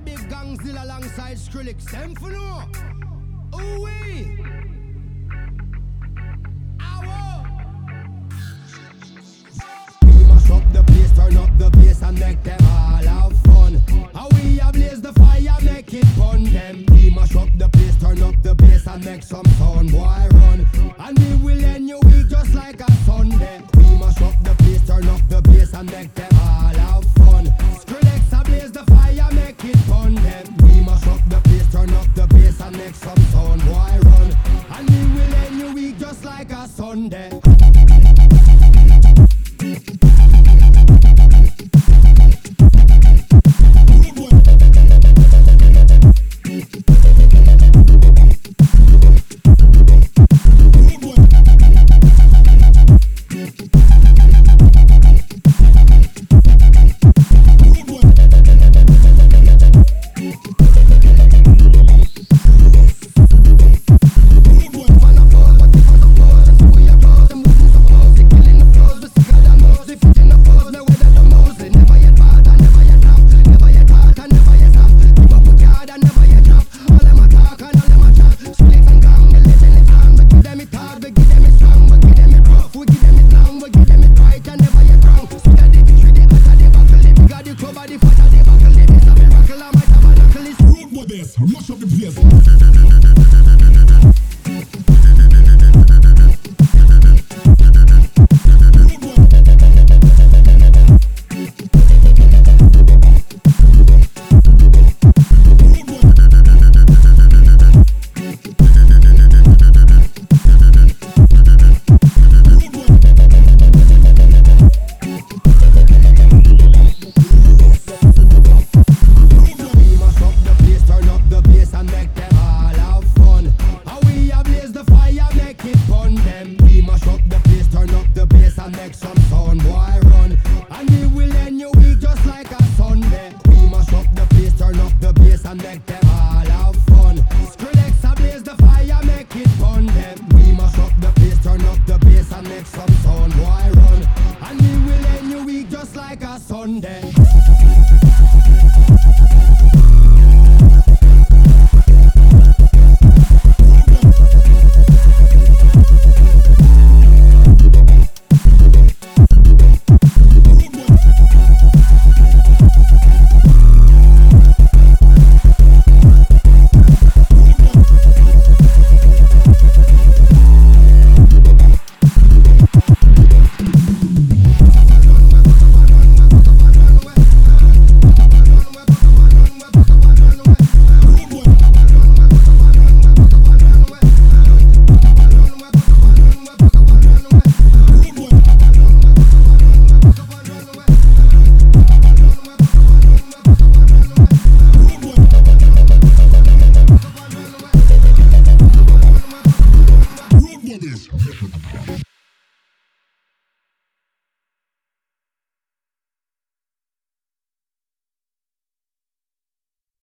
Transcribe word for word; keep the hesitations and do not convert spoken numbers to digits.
big Gangzilla alongside Skrillex. Them for no. Ooh wee. Ow. We mash up the place, turn up the bass and make them all have fun. How we ablaze the fire, make it fun. Them. We mash up the place, turn up the bass and make some sound. Boy run, and we will end your week just like a Sunday. We mash up the place, turn up the bass and make them all have fun. Skrillex ablaze the fire, make it fun. Them. We mash up the place, turn up the bass and make some sound. Boy run, and we will end your week just like a Sunday. Mash up the place. Make some sound, boy run, and we will end your week just like a Sunday. We mash up the place, turn up the bass and make them all have fun. Skrillex ablaze the fire, make it fun. Them. We mash up the place, turn up the bass and make some sound, boy run, and we will end your week just like a Sunday. This.